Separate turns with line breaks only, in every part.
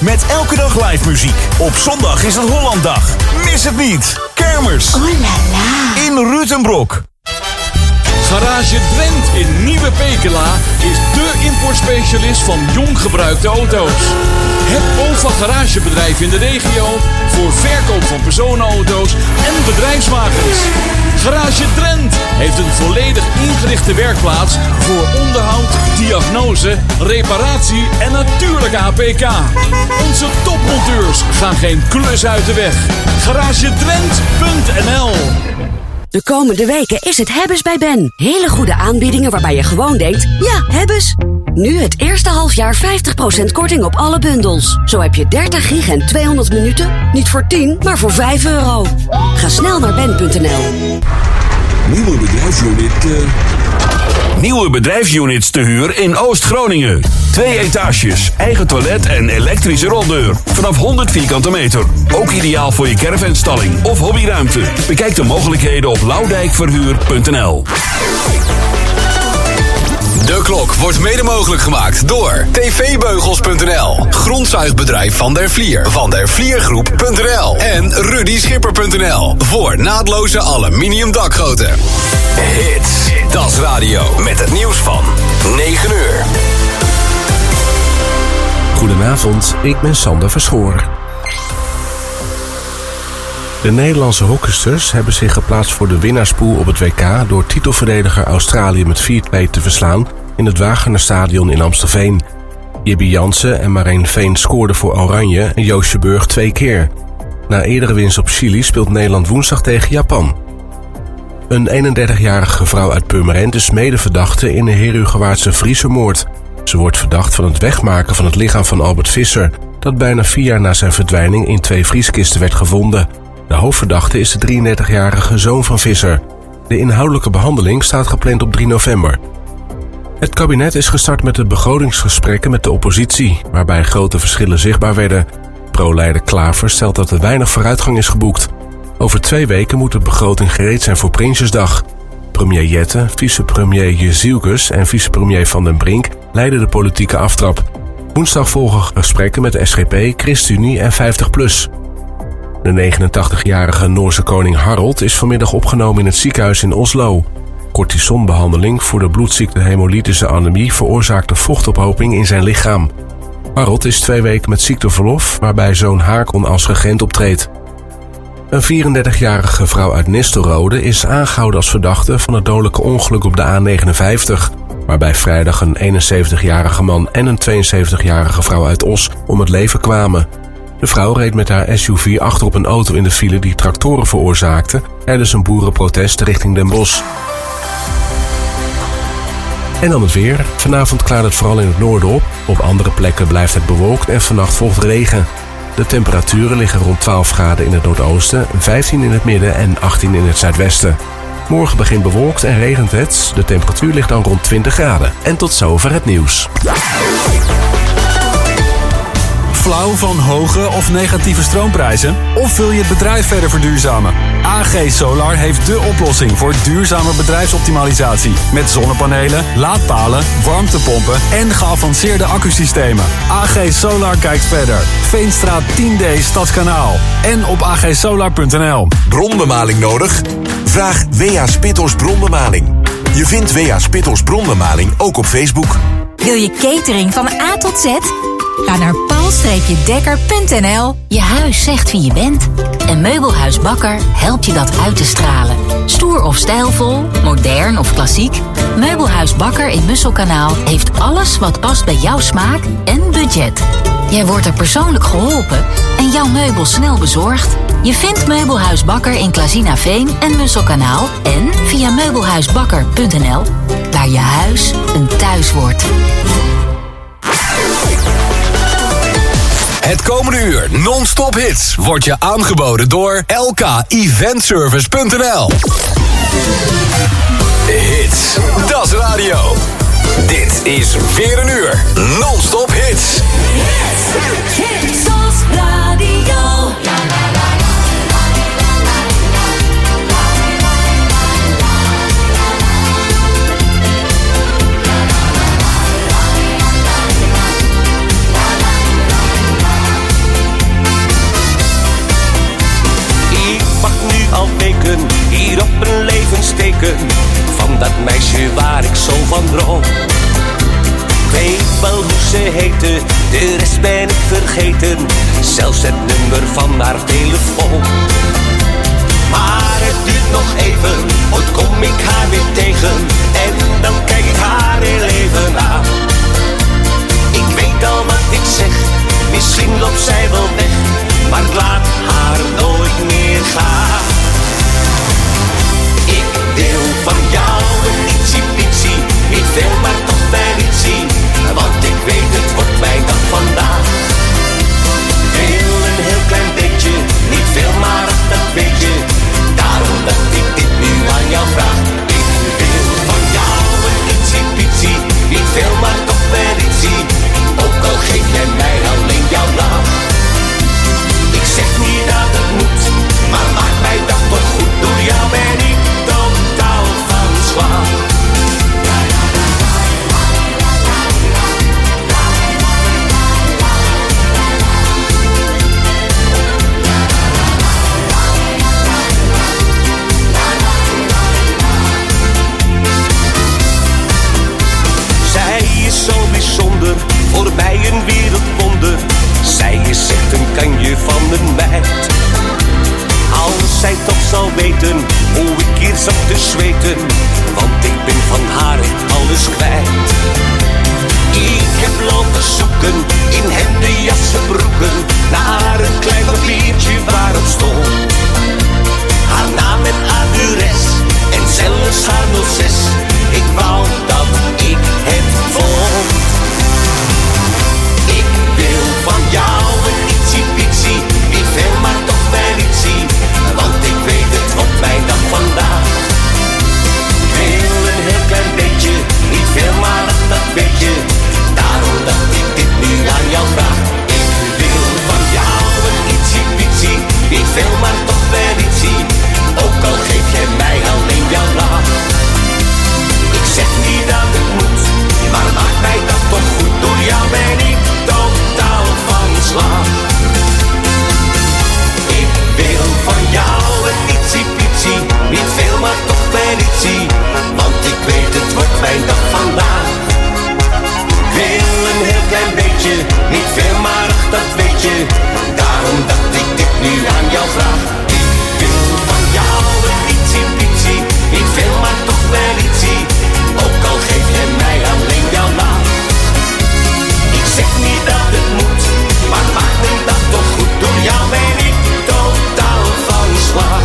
Met elke dag live muziek. Op zondag is het Hollanddag. Mis het niet. Kermers.
Oh la la.
In Rutenbroek.
Garage Drent in Nieuwe Pekela is dé importspecialist van jong gebruikte auto's. Het OVA garagebedrijf in de regio voor verkoop van personenauto's en bedrijfswagens. Garage Drent heeft een volledig ingerichte werkplaats voor onderhoud, diagnose, reparatie en natuurlijk APK. Onze topmonteurs gaan geen klus uit de weg. GarageDrent.nl.
De komende weken is het Hebbes bij Ben. Hele goede aanbiedingen waarbij je gewoon denkt, ja, Hebbes. Nu het eerste halfjaar 50% korting op alle bundels. Zo heb je 30 gig en 200 minuten. Niet voor 10, maar voor €5. Ga snel naar ben.nl.
Nieuwe bedrijfsunits te huur in Oost-Groningen. 2 etages, eigen toilet en elektrische roldeur. Vanaf 100 vierkante meter. Ook ideaal voor je caravanstalling of hobbyruimte. Bekijk de mogelijkheden op loudijkverhuur.nl.
De klok wordt mede mogelijk gemaakt door tvbeugels.nl, grondzuigbedrijf Van der Vlier, vandervliergroep.nl en rudyschipper.nl voor naadloze aluminium dakgoten. Hits, Das Radio met het nieuws van 9 uur.
Goedenavond, ik ben Sander Verschoor. De Nederlandse hockeysters hebben zich geplaatst voor de winnaarspool op het WK door titelverdediger Australië met 4-2 te verslaan in het Wagener-stadion in Amstelveen. Jibby Jansen en Marijn Veen scoorden voor Oranje en Joosje Burg 2 keer. Na eerdere winst op Chili speelt Nederland woensdag tegen Japan. Een 31-jarige vrouw uit Purmerend is medeverdachte in de Herugewaardse Friesermoord. Ze wordt verdacht van het wegmaken van het lichaam van Albert Visser, dat bijna 4 jaar na zijn verdwijning in 2 vrieskisten werd gevonden. De hoofdverdachte is de 33-jarige zoon van Visser. De inhoudelijke behandeling staat gepland op 3 november. Het kabinet is gestart met de begrotingsgesprekken met de oppositie, waarbij grote verschillen zichtbaar werden. Pro-leider Klaver stelt dat er weinig vooruitgang is geboekt. Over 2 weken moet de begroting gereed zijn voor Prinsjesdag. Premier Jette, vicepremier Jezielkus en vicepremier Van den Brink leiden de politieke aftrap. Woensdag volgen gesprekken met de SGP, ChristenUnie en 50PLUS. De 89-jarige Noorse koning Harald is vanmiddag opgenomen in het ziekenhuis in Oslo. Cortisonbehandeling voor de bloedziekte hemolytische anemie veroorzaakte vochtophoping in zijn lichaam. Harald is 2 weken met ziekteverlof, waarbij zoon Haakon als regent optreedt. Een 34-jarige vrouw uit Nistelrode is aangehouden als verdachte van het dodelijke ongeluk op de A59, waarbij vrijdag een 71-jarige man en een 72-jarige vrouw uit Os om het leven kwamen. De vrouw reed met haar SUV achter op een auto in de file die tractoren veroorzaakte tijdens een boerenprotest richting Den Bosch. En dan het weer. Vanavond klaart het vooral in het noorden op. Op andere plekken blijft het bewolkt en vannacht volgt regen. De temperaturen liggen rond 12 graden in het noordoosten, 15 in het midden en 18 in het zuidwesten. Morgen begint bewolkt en regent het. De temperatuur ligt dan rond 20 graden. En tot zover het nieuws.
Flauw van hoge of negatieve stroomprijzen? Of wil je het bedrijf verder verduurzamen? AG Solar heeft dé oplossing voor duurzame bedrijfsoptimalisatie. Met zonnepanelen, laadpalen, warmtepompen en geavanceerde accusystemen. AG Solar kijkt verder. Veenstraat 10D Stadskanaal. En op agsolar.nl.
Bronbemaling nodig? Vraag W.A. Spittels Bronbemaling. Je vindt W.A. Spittels Bronbemaling ook op Facebook.
Wil je catering van A tot Z? Ga naar paul-dekker.nl. Je huis zegt wie je bent. En Meubelhuis Bakker helpt je dat uit te stralen. Stoer of stijlvol, modern of klassiek. Meubelhuis Bakker in Musselkanaal heeft alles wat past bij jouw smaak en budget. Jij wordt er persoonlijk geholpen en jouw meubel snel bezorgd. Je vindt Meubelhuis Bakker in Klazinaveen en Musselkanaal en via meubelhuisbakker.nl, waar je huis een thuis wordt.
Het komende uur non-stop hits wordt je aangeboden door lkeventservice.nl. Hits, Das Radio. Dit is weer een uur non-stop hits.
Hits, Das Radio.
meisje waar ik zo van droom. Ik weet wel hoe ze heette, de rest ben ik vergeten. Zelfs het nummer van haar telefoon. Maar het duurt nog even, ooit kom ik haar weer tegen. En dan kijk ik haar heel even aan. Ik weet al wat ik zeg, misschien loopt zij wel weg. Maar ik laat haar nooit meer gaan. Ik wil van jou een ietsie-pietsie, niet veel maar toch wel ietsie. Want ik weet het wordt mijn dag vandaag. Wil een heel klein beetje, niet veel maar dat weet je. Daarom dat ik dit nu aan jou vraag. Ik wil van jou een ietsie-pietsie, niet veel maar toch wel ietsie. Ook al geef jij mij alleen jouw naam. Ik zeg niet dat het moet, maar maak mij dat toch goed. Door jou ben ik totaal van slag. Zij is zo bijzonder, voor mij een wereldwonder. Zij is echt een kanje van een meid. Als zij toch zou weten hoe ik hier zat te zweten, want ik ben van haar echt alles kwijt. Ik heb lopen zoeken in hemden, jassen, broeken, naar een klein papiertje waarop stond haar naam en adres en zelfs haar 06. Ik wou dat ik het vond. Ik wil van jou een ietsie-pietsie, niet veel maar toch wel ietsie. Want ik weet het wordt mijn dag vandaag. Ik wil een heel klein beetje, niet veel maar dat weet je. Daarom dat ik dit nu aan jou vraag. Ik wil van jou een ietsie-pietsie, niet veel maar toch wel ietsie. Ook al geef jij mij alleen jouw naam. Ik zeg niet dat het moet, maar maak mij dat toch goed. Door jou ben ik totaal van slag. Ik wil van jou een ietsie-pietsie, niet veel maar toch wel ietsie. Want ik weet het wordt mijn dag vandaag. Ik wil een heel klein beetje, niet veel maar dat weet je. Daarom dat ik dit nu aan jou vraag. Ik wil van jou een ietsie-pietsie, niet veel maar toch wel ietsie. Ook al geef je mij alleen jouw naam. Ik zeg niet dat het moet, maar maak me dat toch goed. Door jou ben ik totaal van slag.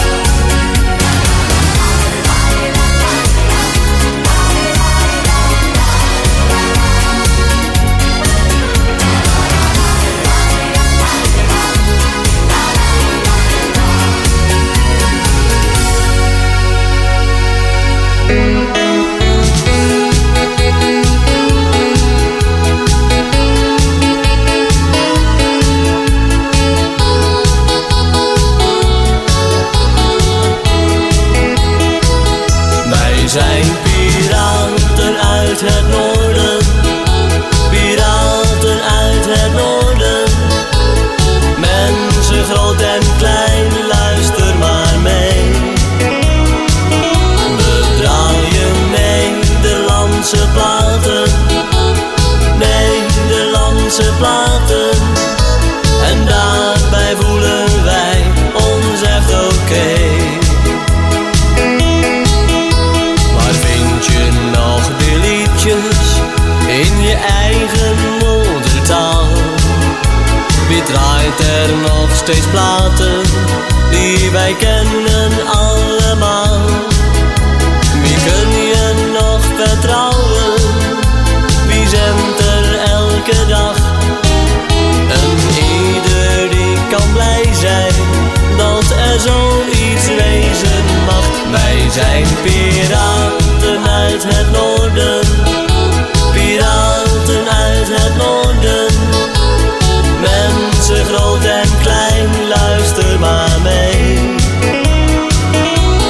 Wij zijn piraten uit het noorden, piraten uit het noorden. Mensen groot en klein, luister maar mee. We draaien Nederlandse platen, Nederlandse platen. En daarbij voelen wij ons echt oké. In je eigen moedertaal. Wie draait er nog steeds platen die wij kennen allemaal? Wie kun je nog vertrouwen? Wie zendt er elke dag? En ieder die kan blij zijn dat er zoiets wezen mag. Wij zijn piraten uit het noorden, piraten uit het noorden. Mensen groot en klein, luister maar mee.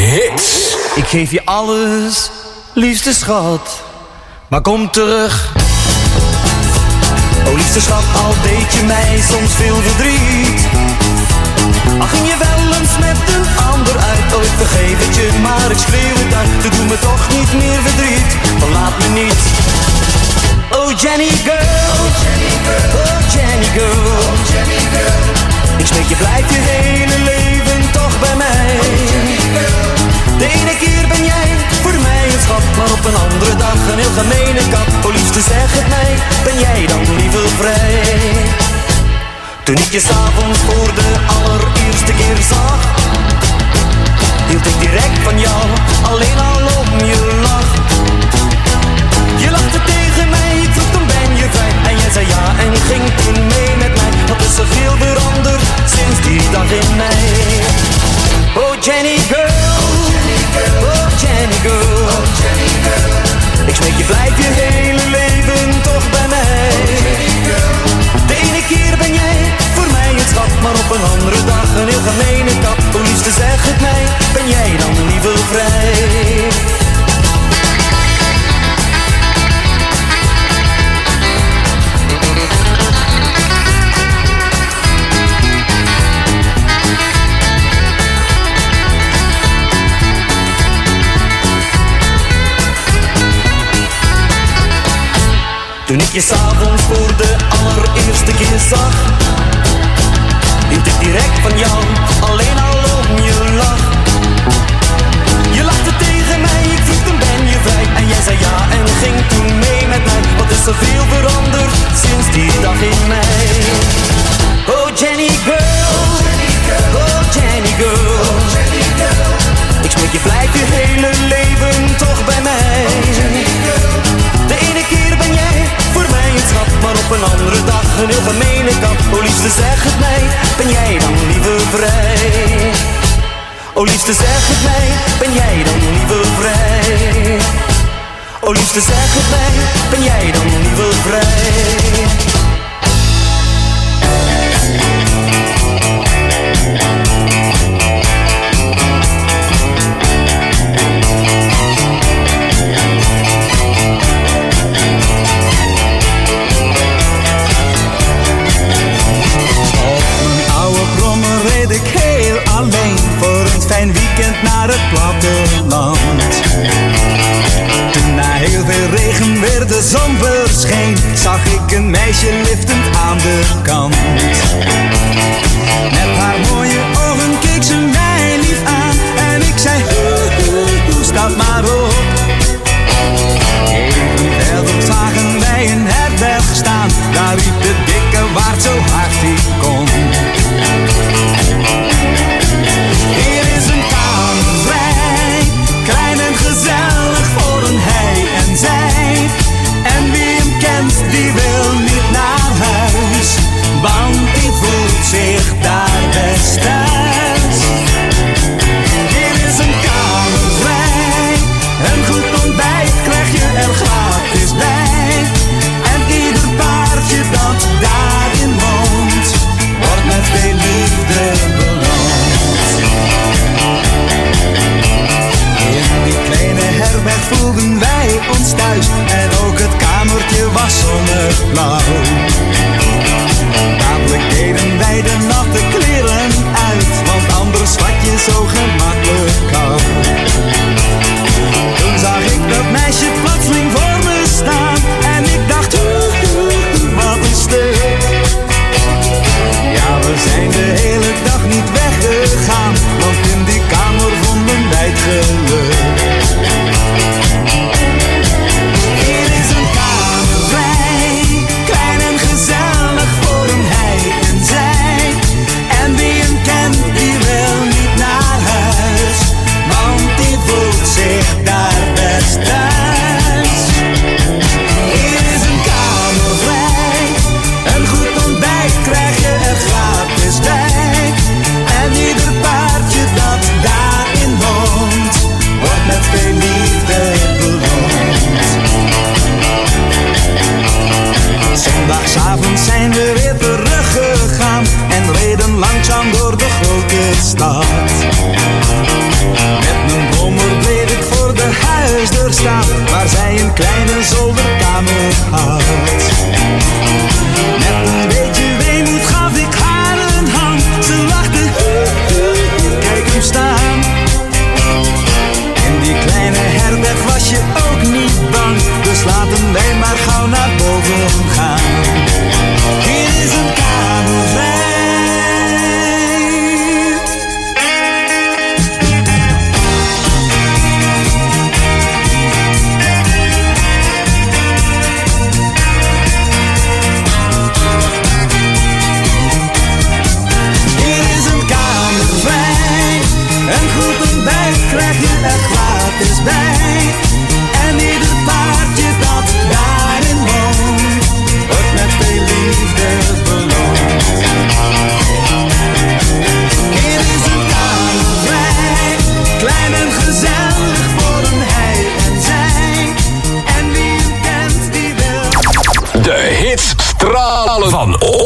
hits.
Ik geef je alles, liefste schat, maar kom terug. Oh liefste schat, al deed je mij soms veel verdriet. Al ging je wel eens met een ander uit. Oh ik vergeef het je, maar ik schreeuw het uit. Te doen me toch niet meer verdriet, verlaat me niet. Oh Jenny girl, oh Jenny girl, ik smeek je, blijf je hele leven toch bij mij. De ene keer ben jij voor mij een schat, maar op een andere dag een heel gemene kat. Oh liefste zeg het mij, ben jij dan liever vrij? Toen ik je s'avonds voor de allereerste keer zag, hield ik direct van jou, alleen al om je lach. Je lachte tegen mij, ik vroeg toen ben je vrij. En jij zei ja en ging toen mee met mij. Wat is er veel veranderd sinds die dag in mei. Oh Jenny girl, oh Jenny girl, ik smeek je, blijf je hele leven toch bij mij. De ene keer ben jij voor mij een schat, maar op een andere dag een heel gemene kat. Oh liefste zeg het mij, ben jij dan liever vrij? Toen ik je s'avonds voor de allereerste keer zag, hield ik direct van jou, alleen al om je lach. Je lachte tegen mij, ik vroeg toen ben je vrij. En jij zei ja en ging toen mee met mij. Wat is er veel veranderd sinds die dag in mei. Oh Jenny girl, oh Jenny girl, ik smeek je, blijf je hele leven toch bij mij. De ene keer ben jij voor mij een schat, maar op een andere dag een heel gemene kat. Oh liefste zeg het mij, ben jij dan liever vrij? Oh liefste zeg het mij, ben jij dan liever vrij? Oh liefste zeg het mij, ben jij dan liever vrij?
Fijn weekend naar het platteland. Toen na heel veel regen weer de zon verscheen, zag ik een meisje liftend aan de kant. Met haar mooie ogen keek ze mij lief aan en ik zei stap maar op. Even verder zagen wij een herberg staan, daar riep de dikke waard zo hard hij kon. Hier is een kamervrij, klein en gezellig voor een hij en zij. En wie hem kent, die wil niet naar huis, want die voelt zich daar best thuis.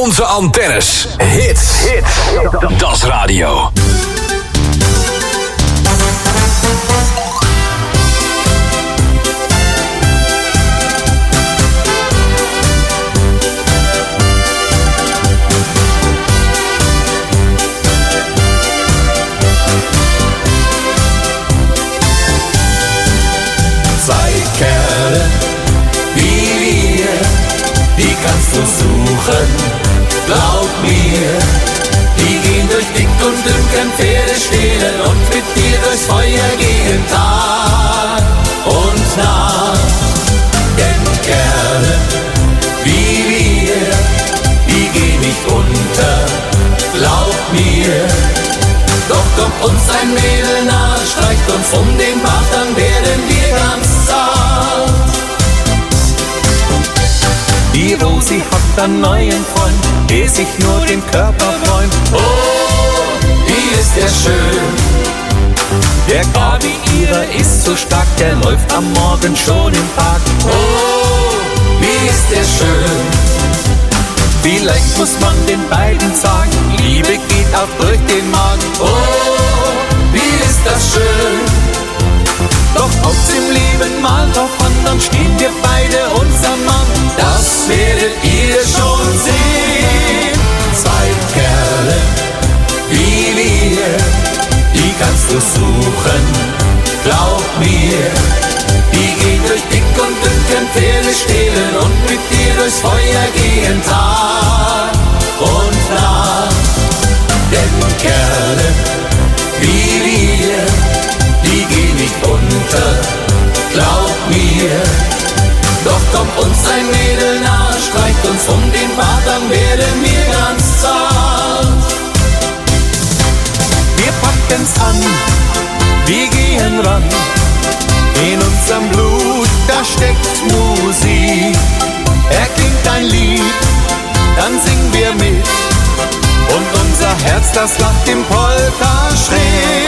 onze antennes. Hits. Das radio.
Kerle wie wir, die kannst du suchen, glaub mir. Die gehen durch dick und dünn, können Pferde stehlen und mit dir durchs Feuer gehen, Tag und Nacht. Denn Kerle wie wir, die gehen nicht unter, glaub mir. Doch kommt uns ein Mädel nah, streicht uns um den Bart, dann werden wir ganz zart. Die Rosi hat einen neuen Freund, der sich nur den Körper freut. Oh, wie ist der schön. Der Gabi ihrer ist so stark, der läuft am Morgen schon im Park. Oh, wie ist der schön. Vielleicht muss man den beiden sagen, Liebe geht auch durch den Magen. Oh, wie ist das schön. Doch kommt's im Leben mal drauf an, dann stehen wir beide unser Mann. Das werdet ihr schon sehen. Zwei Kerle wie wir, die kannst du suchen, glaub mir. Die gehen durch dick und dünn, können Pferde stehlen und mit dir durchs Feuer gehen, Tag und Nacht. Denn Kerle wie wir, die gehen nicht unter, glaub mir. Doch kommt uns ein Mädel nah, streicht uns um den Bart, dann werden wir ganz zart. Wir packen's an, wir gehen ran. In unserem Blut, da steckt Musik. Erklingt ein Lied, dann singen wir mit. Und unser Herz, das lacht im Polterschritt.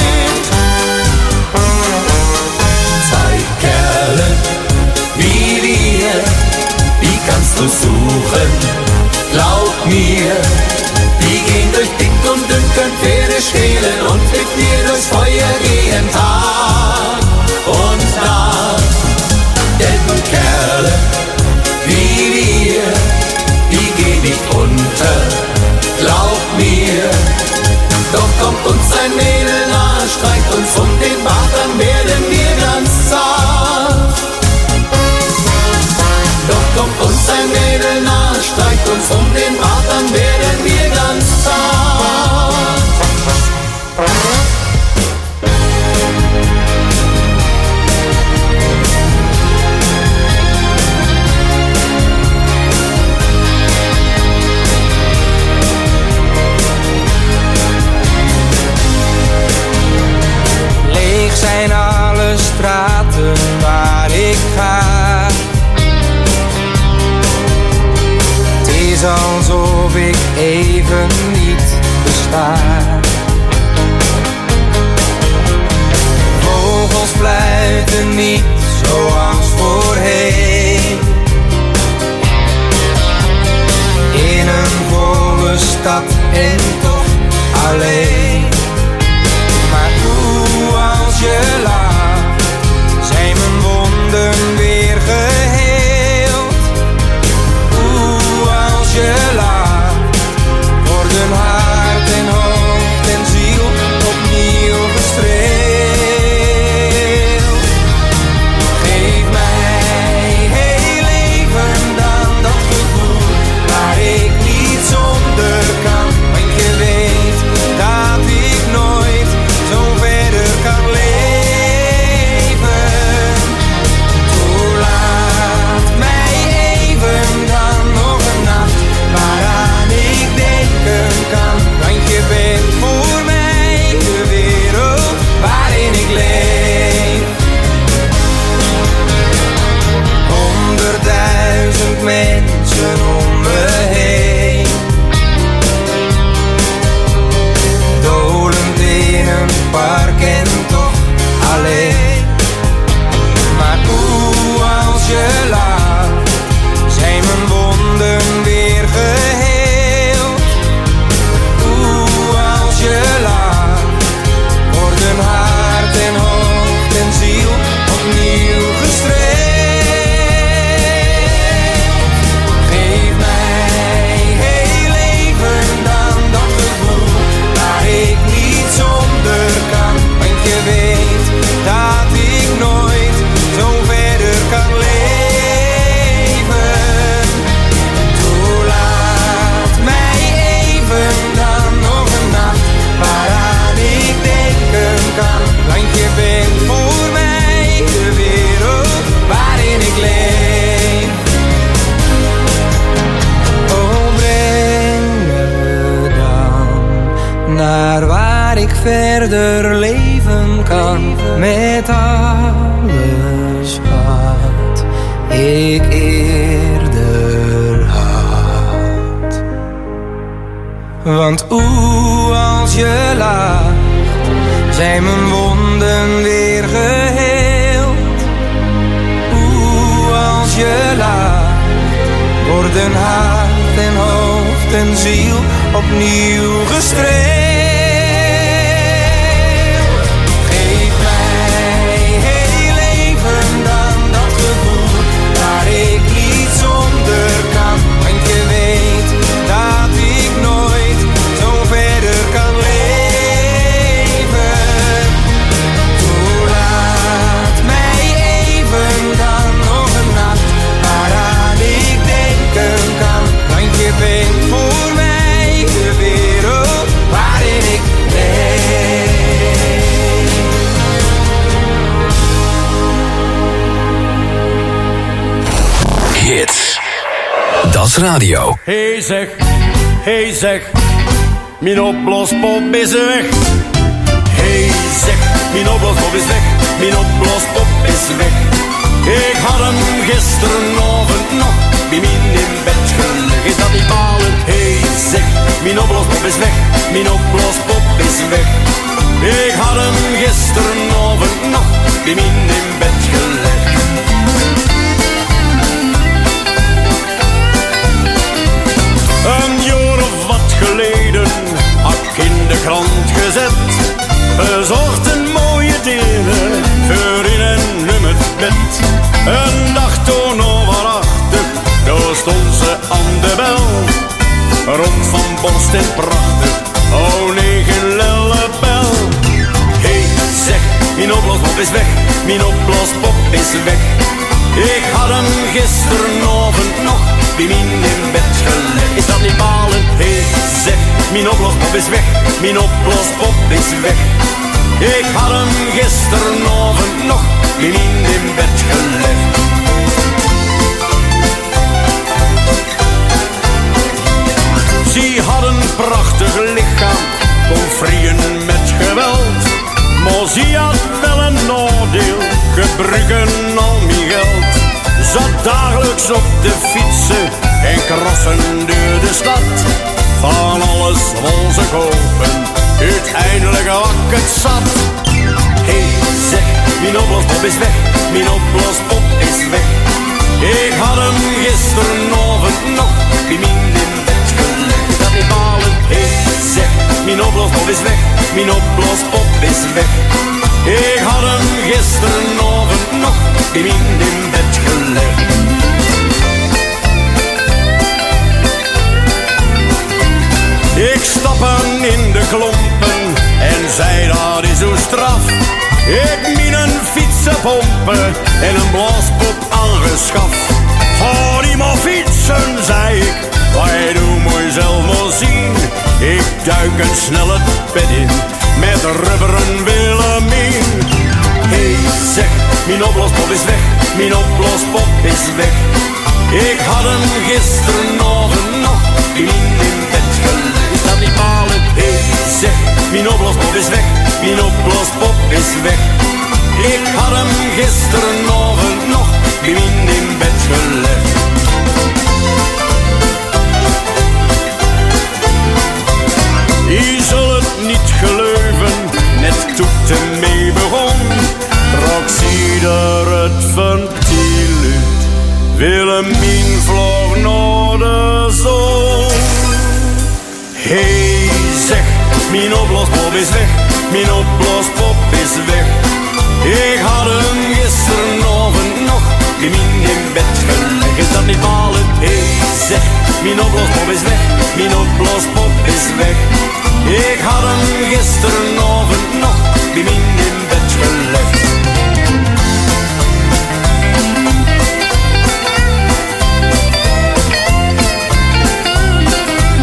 Zwei Kerle wie wir, die kannst du suchen, glaub mir. Die gehen durch dick und dünn, können Pferde stehlen und mit dir durchs Feuer gehen, Tag und Nacht. Denn Kerle wie wir, die gehen nicht unter, glaub mir. Doch kommt uns ein Mädel nah, streicht uns um den Bart, dann werden wir ganz zart. Doch kommt uns ein Mädel nah, streicht uns um den Bart, dann werden wir ganz zart.
Leeg zijn alle straten waar ik ga. Het is alsof ik even niet besta. Vogels fluiten niet zoals voorheen. In een volle stad en toch alleen. Maar hoe als je lacht, zijn mijn wonden weer geheeld. Hoe als je lacht, worden hart en hoofd verder leven kan met alles wat ik eerder had. Want als je lacht, zijn mijn wonden weer geheeld. Als je lacht, worden hart en hoofd en ziel opnieuw gestreeld. Geef mij heel even dan dat gevoel waar ik niet zonder kan. Want je weet dat ik nooit zo verder kan leven. Toelaat mij even dan nog een nacht waaraan ik denken kan. Want je bent voor mij de wereld waarin ik leef.
Hits. Dat is radio.
Hey zeg, mijn oplospop is weg. Hey zeg, mijn oplospop is weg, mijn oplospop is weg. Ik had hem gisteravond nog bij mij in bed gelegd. Is dat niet balen? Hey zeg, mijn oplospop is weg, mijn oplospop is weg. Ik had hem gisteravond nog bij mij in bed gelegd. Een jaar of wat geleden had ik in de krant gezet. Bezocht een mooie delen voor in een nummerbed. Een dag toen overachtig, daar stond ze aan de bel. Rond van borst en prachtig, oh nee, geen lellebel. Hey zeg, mijn oplospop is weg, mijn oplospop is weg. Ik had hem gisteravond nog bij mij in bed gelegd. Is dat niet balen? Hey zeg, mijn oplospop is weg, mijn oplospop is weg. Ik had hem gisteravond nog bij mij in bed gelegd. Ze had een prachtig lichaam, kon vrieën met geweld. Maar ze had wel een nadeel, gebruiken al mijn geld. Zat dagelijks op de fietsen en crossen door de stad. Van alles wou ze kopen, uiteindelijk wak het zat. Hey zeg, mijn oplospop is weg, mijn oplospop is weg. Ik had hem gisteravond nog bij mij in bed gelegd. Is dat niet balen? Hey zeg, mijn oplospop is weg, mijn oplospop is weg. Ik had hem gisteravond nog bij mij in bed gelegd. Ik stappen in de klompen en zei dat is zo straf. Ik min een fietsenpompen en een blaaspop aangeschaft. Ga die maar fietsen, zei ik, wij doen mooi zelf maar zien. Ik duik een snelle bed in met rubberen Willemien. Hey zeg, mijn oplospop is weg, mijn oplospop is weg. Ik had hem gisteravond nog in bed gelegd. Is dat niet balen? Hey zeg, mijn oplospop is weg, mijn oplospop is weg. Ik had hem gisteravond nog in bed gelegd. Je zult het niet geloven, net toen het mee begon. Trok ieder het ventiel uit, Willemien vloog naar de zon. Hey zeg, mijn oplospop is weg, mijn oplospop is weg. Ik had hem gisteravond nog in bed gelegd. Is dat niet balen? Hey zeg, mijn oplospop is weg, mijn oplospop is weg. Ik had hem gisteravond nog in bed gelegd.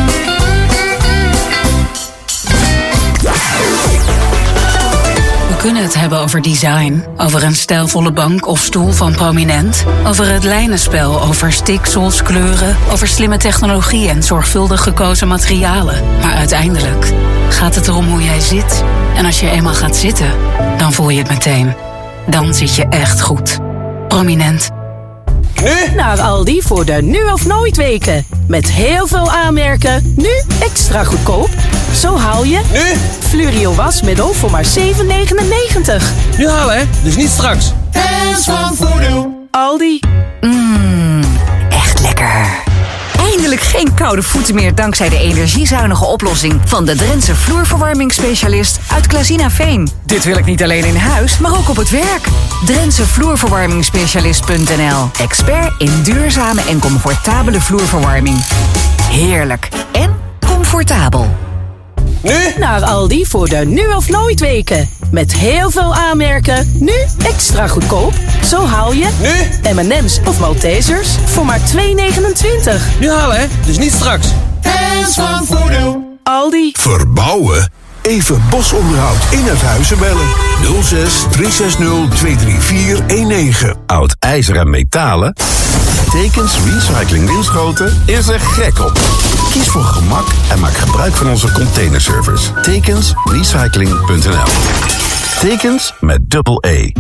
We kunnen kunnen het hebben over design, over een stijlvolle bank of stoel van Prominent, over het lijnenspel, over stiksels, kleuren, over slimme technologie en zorgvuldig gekozen materialen. Maar uiteindelijk gaat het erom hoe jij zit. En als je eenmaal gaat zitten, dan voel je het meteen. Dan zit je echt goed. Prominent.
Nu naar Aldi voor de nu of nooit weken. Met heel veel aanmerken, nu extra goedkoop. Zo haal je
nu
Flurio wasmiddel voor maar €7,99.
Nu halen hè, dus niet straks.
Hands van Voodoo. Aldi.
Echt lekker. Eindelijk geen koude voeten meer dankzij de energiezuinige oplossing van de Drentse vloerverwarmingsspecialist uit Klazinaveen. Dit wil ik niet alleen in huis, maar ook op het werk. Drentse vloerverwarmingsspecialist.nl. Expert in duurzame en comfortabele vloerverwarming. Heerlijk en comfortabel.
Nu naar Aldi voor de nu of nooit weken. Met heel veel aanmerken, nu extra goedkoop. Zo haal je
nu
M&M's of Maltesers voor maar €2,29.
Nu halen hè, dus niet straks.
Hands van Voodoo. Aldi.
Verbouwen? Even Bosonderhoud in het huizen bellen. 06 360 23419.
Oud ijzer en metalen? Tekens Recycling Winschoten is er gek op. Kies voor gemak en maak gebruik van onze containerservice. Tekensrecycling.nl. Tekens met dubbel E.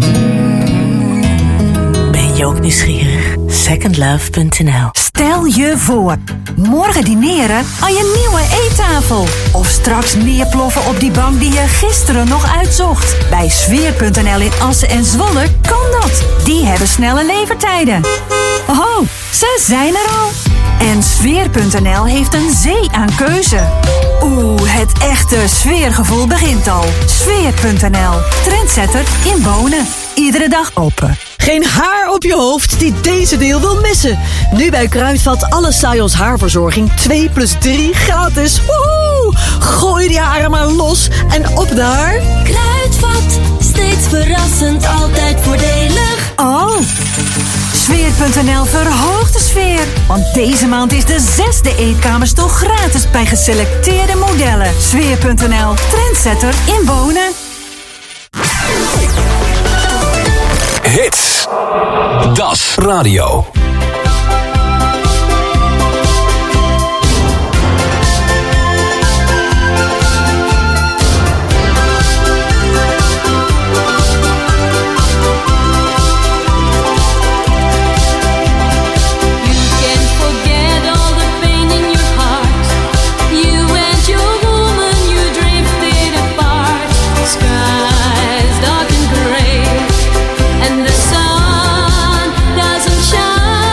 Ben je ook nieuwsgierig? Secondlove.nl.
Stel je voor, morgen dineren aan je nieuwe eettafel. Of straks neerploffen op die bank die je gisteren nog uitzocht. Bij Sfeer.nl in Assen en Zwolle kan dat. Die hebben snelle levertijden. Oh, ze zijn er al. En Sfeer.nl heeft een zee aan keuze. Het echte sfeergevoel begint al. Sfeer.nl, trendsetter in wonen. Iedere dag open.
Geen haar op je hoofd die deze deal wil missen. Nu bij Kruidvat alle Sajos haarverzorging 2+3 gratis. Woehoe! Gooi die haren maar los en op naar...
Kruidvat, steeds verrassend, altijd voordelig.
Oh, Sfeer.nl verhoogt de sfeer. Want deze maand is de 6e eetkamerstoel gratis bij geselecteerde modellen. Sfeer.nl, trendsetter in wonen.
Hits. Das Radio.
Skies dark and gray, and the sun doesn't shine.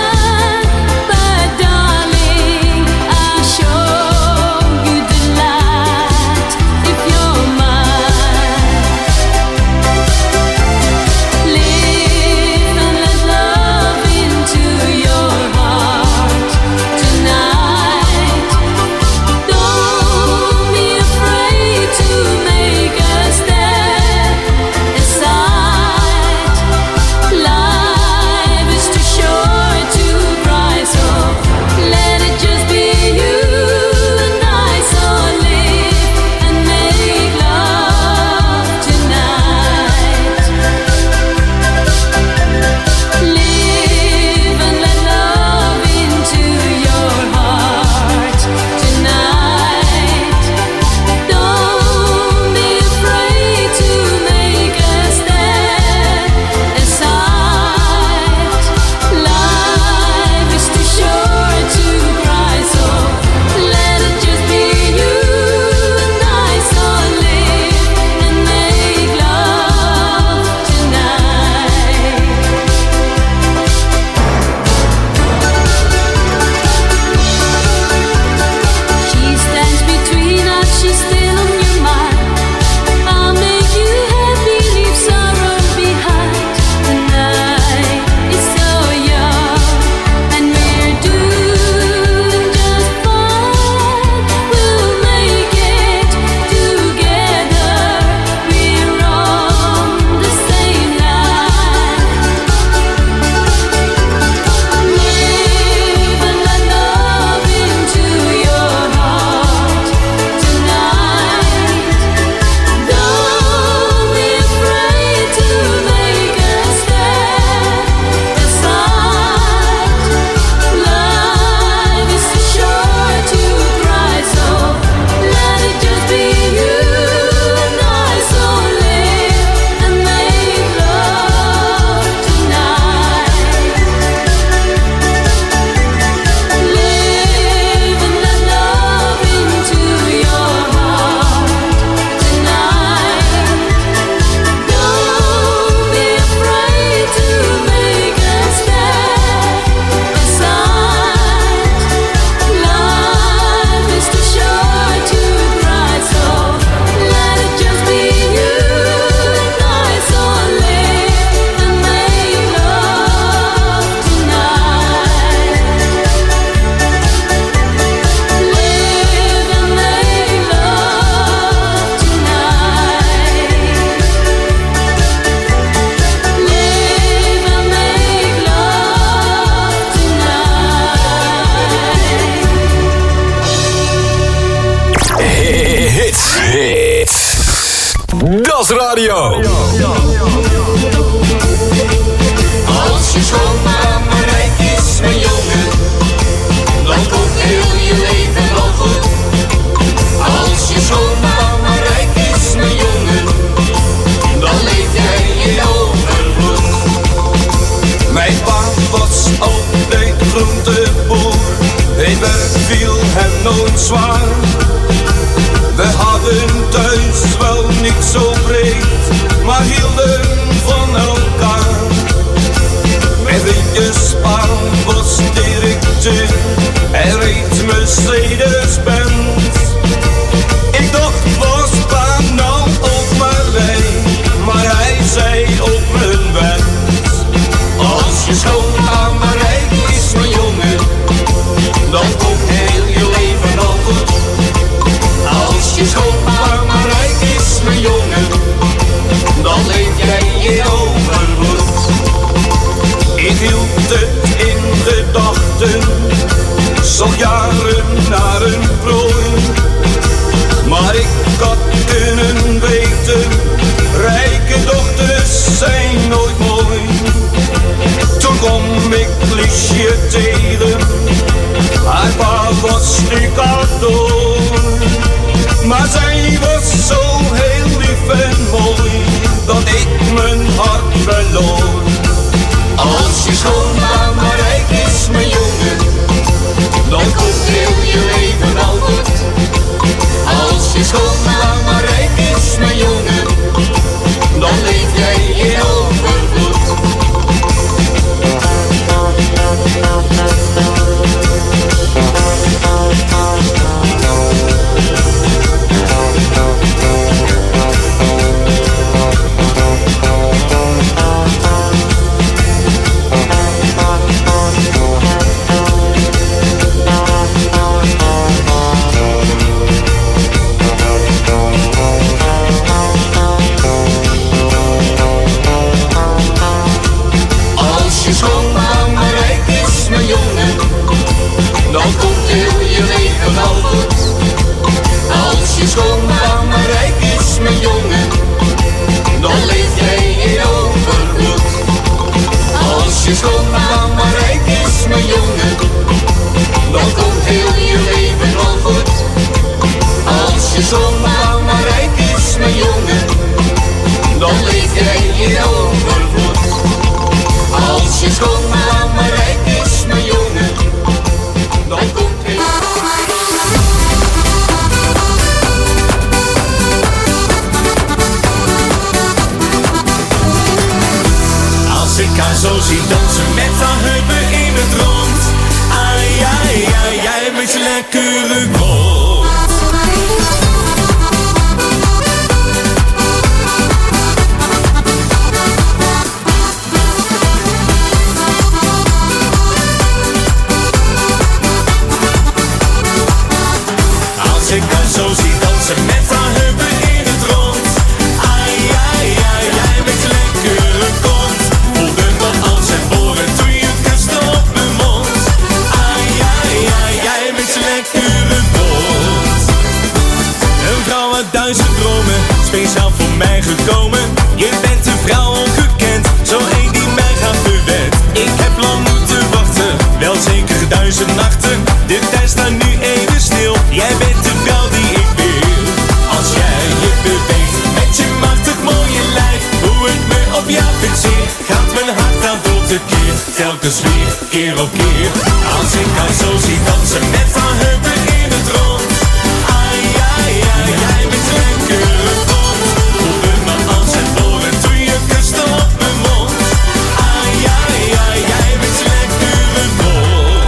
radio.
Als je schoonmama rijk is, mijn jongen, dan komt heel je leven wel goed. Als je schoonmama rijk is, mijn jongen, dan leef jij in overvloed.
Mijn pa was altijd groenteboer, hij werk viel hem nooit zwaar. We hadden thuis wel niet zo breed, maar hielden van elkaar. Mijn vriendje Spaan was directeur, hij reed Mercedes-Benz. Ik dacht, was pa nou op mijn lijn, maar hij zei op mijn wens. Als je schoonmama rijk is, mijn jongen, dan komt heel je leven al goed. Als je schoonmama rijk is, mijn jongen, dan leef jij in overvloed. Ik hield het in gedachten, zocht jaren naar een prooi. Maar ik had kunnen weten, rijke dochters zijn nooit mooi. Toen kwam ik Liesje tegen, haar pa was stucadoor. Maar zij was zo heel lief en mooi, dat ik mijn hart verloor. Als je schoonmama rijk is, mijn jongen, dan komt heel je leven al goed. Als je schoonmama rijk is, mijn jongen, dan leef jij in overvloed. Dan komt heel je leven al goed. Als je schoonmama rijk is, mijn jongen, dan leef jij in overvloed. Als je schoonmama rijk is, mijn jongen, dan komt heel je leven al goed. Als je schoonmama rijk is, mijn jongen, dan leef jij in overvloed. Als je schoonmama rijk is, mijn jongen, dan komt heel...
Als ik haar zo zie dansen met haar heupen in het rond. Ai, ai, ai, ai, met je lekkere kont. Als ik haar zo zie dansen met haar heupen in het rond. Ai, ai, ai, ai, met je lekkere kont. Voelde me als een boren toen je kuste op mijn mond. Ai, ai, ai, ai, met je lekkere kont. Een vrouw uit 1000 dromen, speciaal voor mij gekomen. Je bent een vrouw ongekend, zo één die mij gaat verwend. Ik heb lang moeten wachten, wel zeker 1000 nachten. De tijd staat nu even stil, jij bent de vrouw die ik wil. Als jij je beweegt met je machtig mooie lijf, hoe het me op jou fixeert, gaat mijn hart aan door de keer. Telkens weer, keer op keer. Als ik haar zo zie dansen met haar heupen in het rond. Ai, ai, ai, ai, met je lekkere kont. Voelde me als een boren toen je kuste op mijn mond. Ai, ai, ai, ai, met je lekkere kont.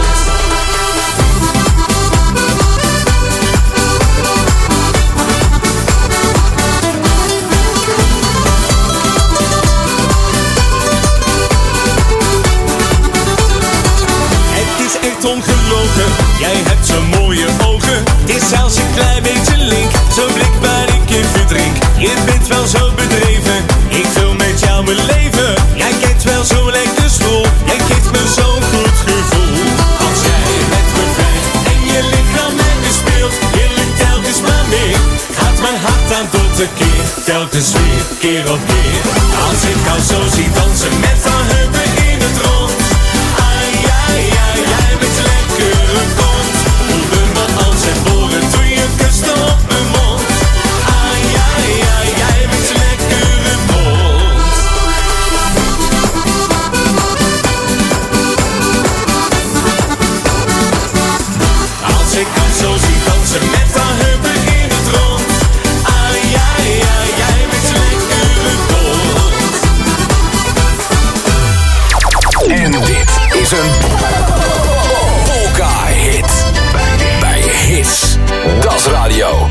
Het is echt ongelogen, jij hebt zo'n mooie keer op keer. Als ik jou zo zie dansen met haar heupen in het rond. Ai, ai, ai, jij met je lekkere kont. Voelde me als en boren toen je kuste op mijn mond. Ai, ai, ai, jij met je lekkere kont. Als ik jou zo zie dansen met haar heupen in het rond. Ai, ai, ai, jij met je lekkere kont.
En dit is een polka-hit. Bij Hits. Das Radio.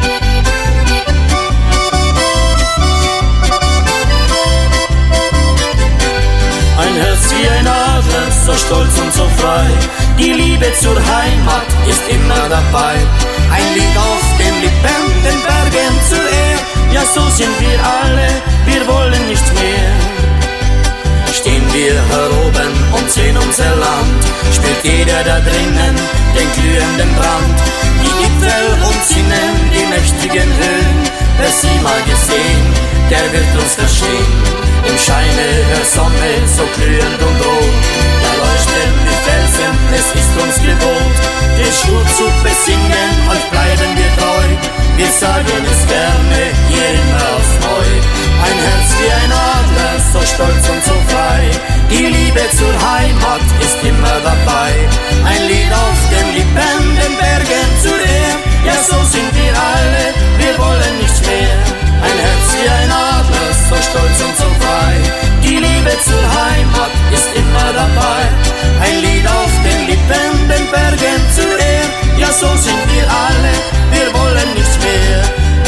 Ein Herz wie ein Adler, so stolz und so frei. Die Liebe zur Heimat ist immer dabei. Ein Lied auf den Lippen, den Bergen zur Ehr. Ja, so sind wir alle, wir wollen nichts mehr. Stehen wir hier oben und sehen unser Land, spürt jeder da drinnen den glühenden Brand. Die Gipfel umziehen die mächtigen Höhen, wer sie mal gesehen, der wird uns verstehen. Im Scheine der Sonne, so glühend und rot, da leuchten die Felsen, es ist uns Gebot, den Schwur zu besingen, euch bleiben wir treu. Wir sagen es gerne, hier immer aufs Neu. Ein Herz wie ein Adler, so stolz und so frei. Die Liebe zur Heimat ist immer dabei. Ein Lied auf den Lippen, den Bergen zur Ehr. Ja, so sind wir alle, wir wollen nichts mehr. Ein Herz wie ein Adler, so stolz und so frei. Die Liebe zur Heimat ist immer dabei. Ein Lied auf den Lippen, den Bergen zur Ehr. Ja, so sind wir alle, wir wollen nichts mehr.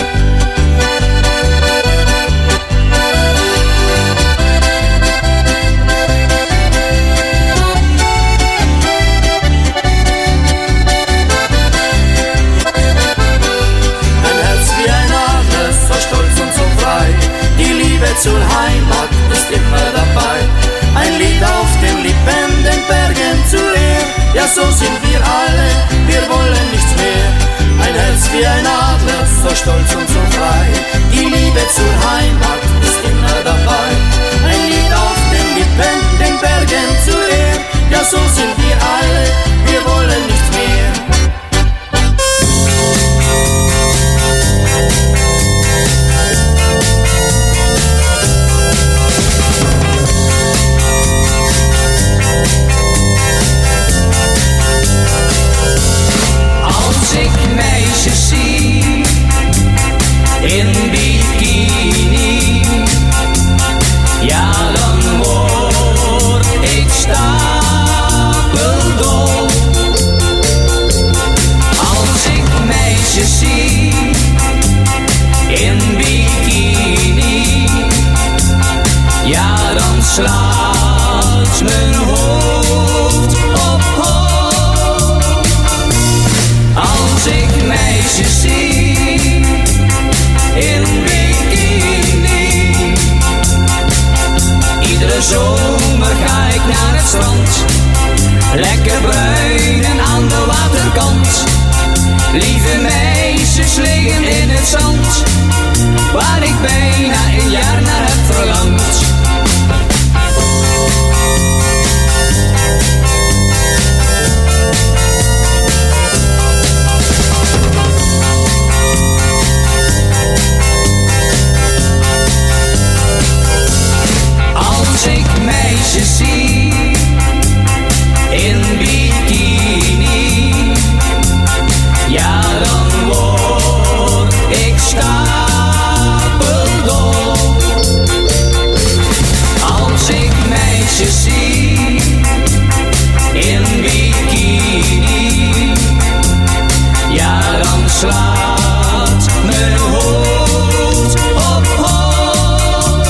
Zur Heimat ist immer dabei. Ein Lied auf den Lippen, den Bergen zur Ehr. Ja, so sind wir alle, wir wollen nichts mehr. Ein Herz wie ein Adler, so stolz und so frei. Die Liebe zur Heimat ist immer dabei. Ein Lied auf den Lippen, den Bergen zur Ehr. Ja, so sind wir alle, wir wollen nichts mehr.
Als ik meisjes zie in bikini, ja dan word ik stapeldol. Als ik meisjes zie in bikini, ja dan slaat mijn hoofd op hol. Als ik meisjes zie in bikini, iedere zomer ga ik naar het strand, lekker bruinen aan de waterkant. Lieve meisjes liggen in het zand, waar ik bijna een jaar naar heb verlangd. Als ik meisjes zie in bikini, ja dan word ik stapeldol. Als ik meisjes zie in bikini, ja dan slaat mijn hoofd op hol.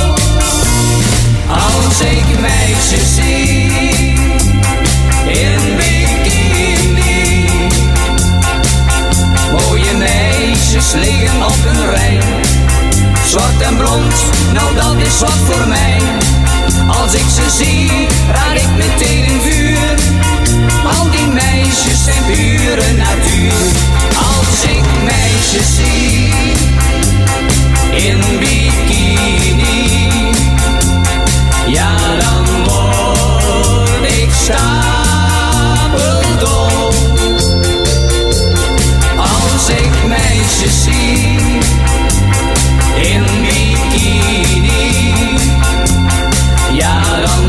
Als ik meisjes zie in bikini, mooie meisjes liggen op een rij, zwart en blond, nou dat is wat voor mij. Als ik ze zie, raak ik meteen in vuur, al die meisjes zijn pure natuur. Als ik meisjes zie in bikini,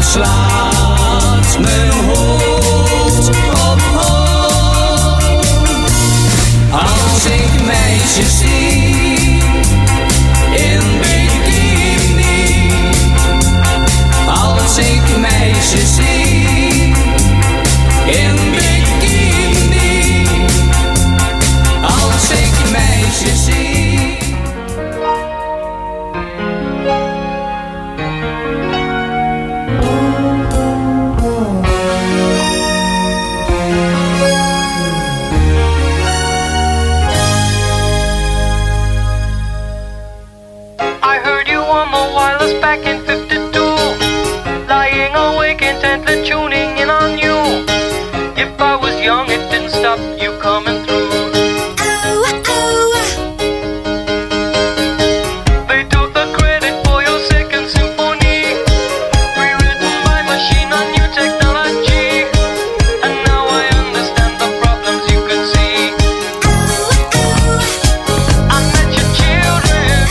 slaat mijn hoofd op hol. Als ik meisjes zie in bikini, als ik meisjes zie in bikini, als ik meisjes zie.
Back in 52, lying awake intently tuning in on you. If I was young, it didn't stop you coming through. They took the credit for your second symphony, rewritten by machine on new technology. And now I understand the problems you could see. I met your children.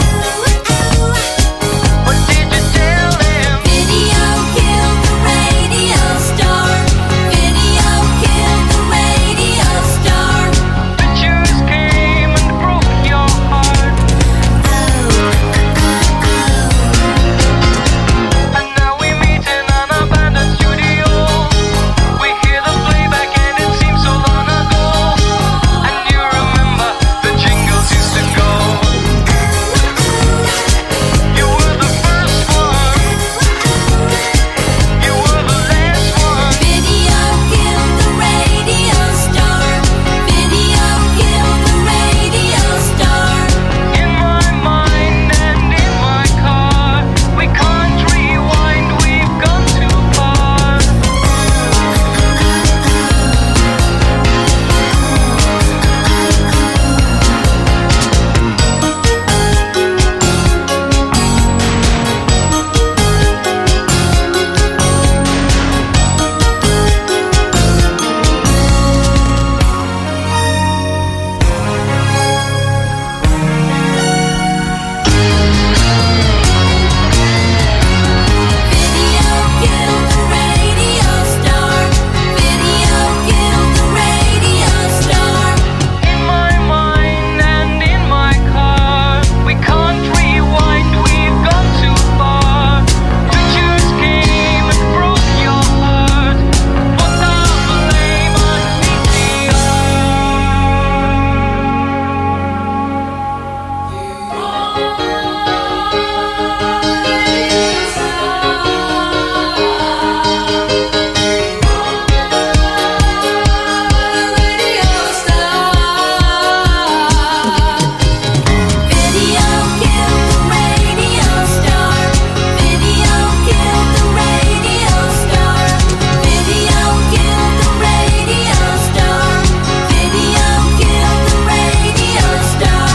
What did you tell them? Video killed the radio star. Video killed the radio star. Pictures came and broke your heart. And now we meet in an abandoned studio. We hear the playback and it seems so long ago. And you remember the jingles used to go. You were the first one. You were the last one. Video killed the radio star. Video killed the radio star. In my mind and in my car, we can't rewind, we've gone too far. Video killed the radio star. Video killed the radio star. In my mind and in my car, we can't rewind, we've gone too far. Pictures came and broke your heart. Put the blame on Video killed the radio star. Video killed the radio star. Video killed the radio star. Video killed the radio star.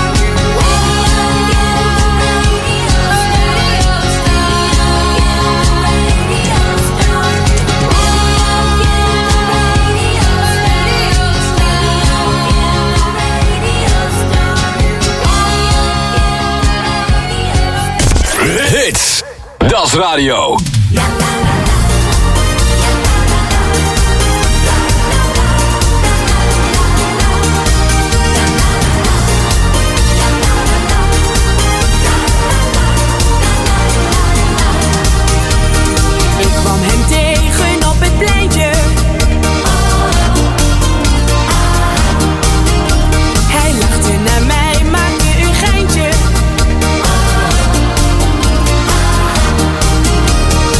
Hits, das Radio.
Ik kwam hem tegen op het pleintje. Hij lachte naar mij, maakte een geintje.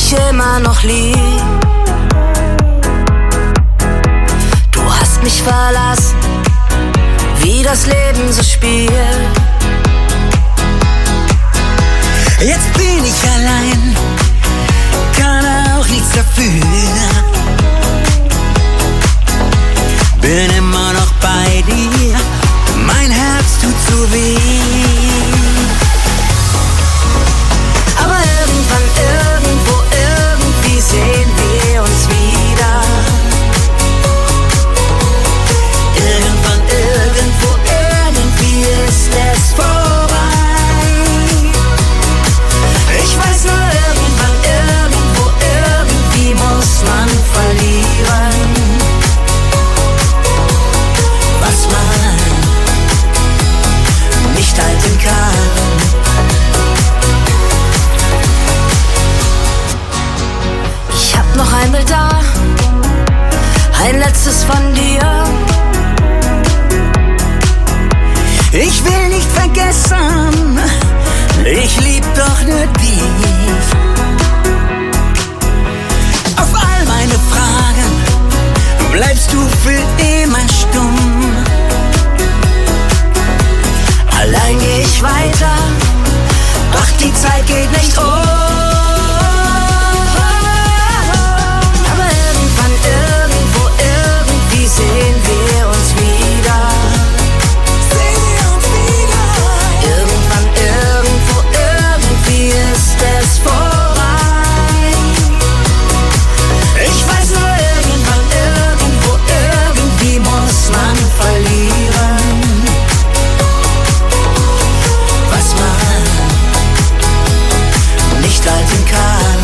dich immer noch lieb. Du hast mich verlassen, wie das Leben so spielt.
Jetzt bin ich allein, kann auch nichts dafür. Bin immer noch bei dir, mein Herz tut so weh.
Aber irgendwann, irgendwo, irgendwie sehen wir uns wieder. Irgendwann, irgendwo, irgendwie ist es vorbei. Ich weiß nur, irgendwann, irgendwo, irgendwie muss man verlieren, was man nicht halten kann. Ich hab noch ein Bild da, ein letztes von dir.
Ich will nicht vergessen, ich lieb doch nur dich. Auf all meine Fragen bleibst du für immer stumm.
Allein geh ich weiter, doch die Zeit geht nicht um. Aber irgendwann, irgendwo, irgendwie sehen wir uns wieder. Irgendwann, irgendwo, irgendwie ist es vorbei. Ich weiß nur, irgendwann, irgendwo, irgendwie muss man verlieren, was man nicht halten kann.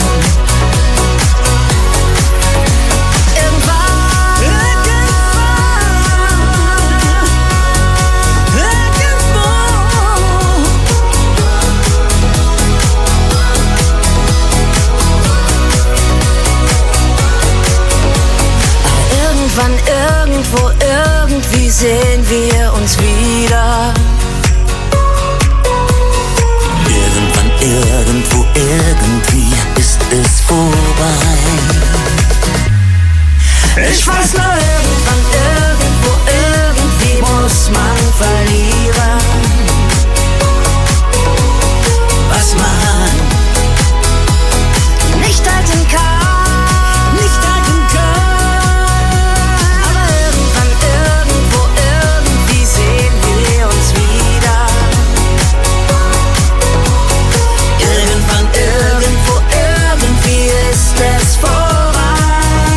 Irgendwann, irgendwo, irgendwie sehen wir uns wieder.
Irgendwann, irgendwo, irgendwie ist es vorbei.
Ich weiß nur, irgendwann, irgendwo, irgendwie muss man verlieren, was man nicht halten kann. Nicht halten kann. Aber irgendwann, irgendwo, irgendwie sehen wir uns wieder. Irgendwann, irgendwo, irgendwie ist es vorbei.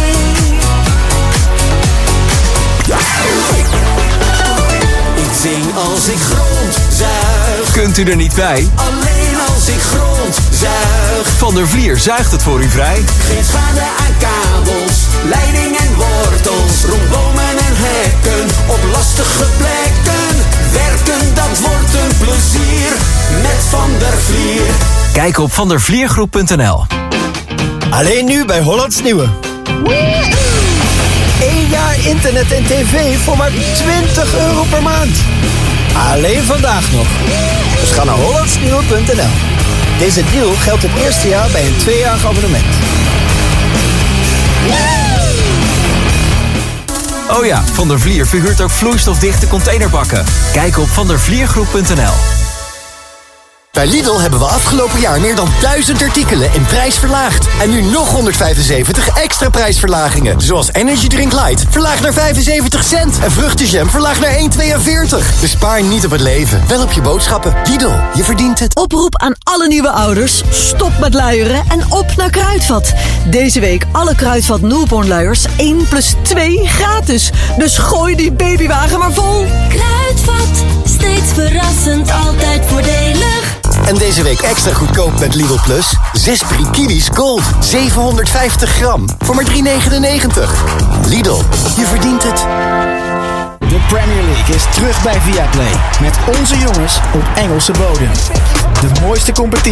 Ik zing als ik grondzuig.
Kunt u er niet bij?
Alleen als ik grondzuig.
Van der Vlier zuigt het voor u vrij.
Geen schade aan kabels, leiding en wortels. Rond bomen en hekken, op lastige plekken. Werken, dat wordt een plezier. Met Van der Vlier.
Kijk op vandervliergroep.nl.
Alleen nu bij Hollands Nieuwe. 1 jaar internet en tv voor maar €20 per maand. Alleen vandaag nog. Dus ga naar hollandsnieuwe.nl. Deze deal geldt het eerste jaar bij een 2-jarig abonnement.
Oh ja, Van der Vlier verhuurt ook vloeistofdichte containerbakken. Kijk op vandervliergroep.nl.
Bij Lidl hebben we afgelopen jaar meer dan 1000 artikelen in prijs verlaagd. En nu nog 175 extra prijsverlagingen. Zoals Energy Drink Light, verlaagd naar 75 cent. En vruchtenjam, verlaagd naar 1,42. Dus spaar niet op het leven, wel op je boodschappen. Lidl, je verdient het.
Oproep aan alle nieuwe ouders. Stop met luieren en op naar Kruidvat. Deze week alle Kruidvat Newborn luiers 1+2 gratis. Dus gooi die babywagen maar vol.
Kruidvat, steeds verrassend, altijd voordelig.
En deze week extra goedkoop met Lidl Plus. 6 Brie Kiwis Gold, 750 gram. Voor maar €3,99. Lidl, je verdient het.
De Premier League is terug bij Viaplay. Met onze jongens op Engelse bodem. De mooiste competitie